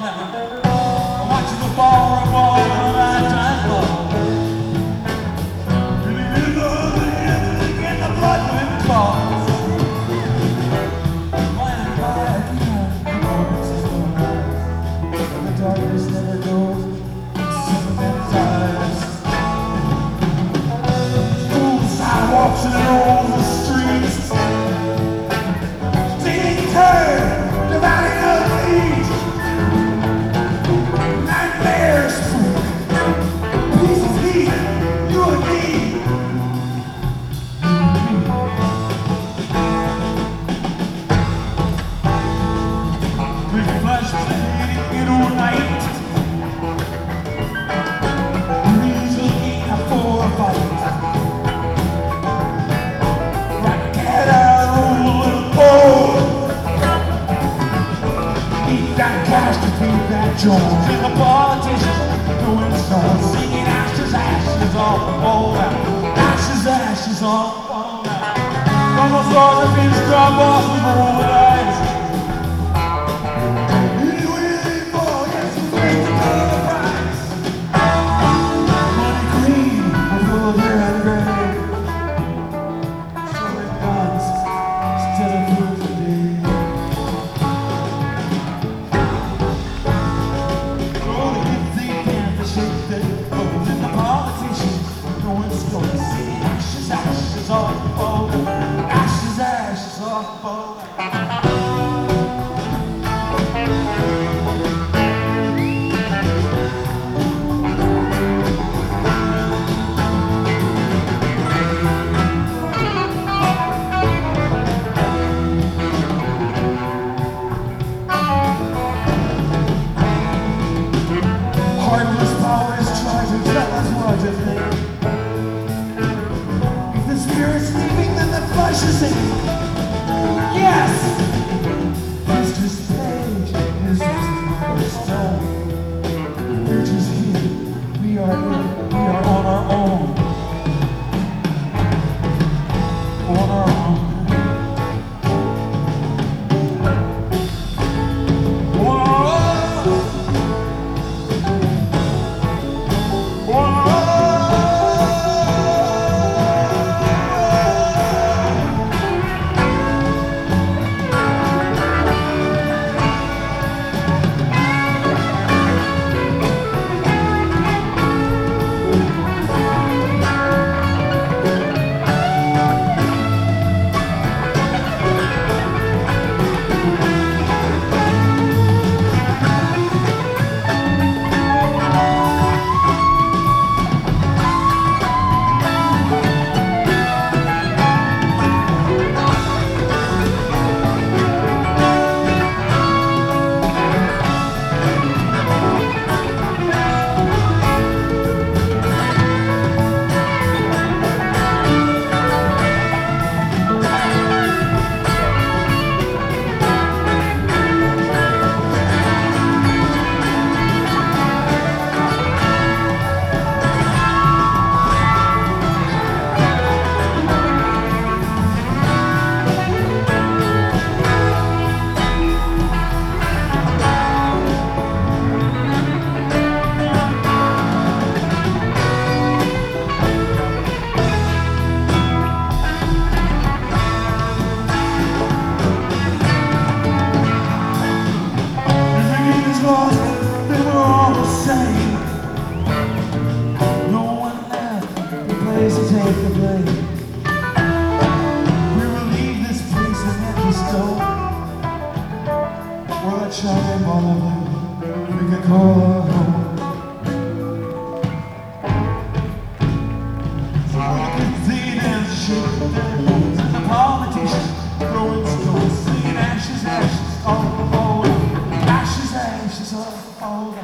George and the politicians doing songs, singing ashes, ashes all out. Ashes, ashes all out. From the floor that beats drop off the rolling eyes. Anyway, for yes, you face to pay the price. Money green, we're full of hair and gray. Selling guns instead of food today. Ashes all over, ashes, ashes all over. Heartless powers try to tell us what to think. Spirit's leaving, then the flesh is in. Yes! This page is just stone. We're just here. We are on our own. On our own. Take the blame. We will leave this place and let the stone. Or a chime all of we can call our home. So we can see them shake their bones, and the politicians throwing stones, singing ashes, ashes, all ashes, ashes, all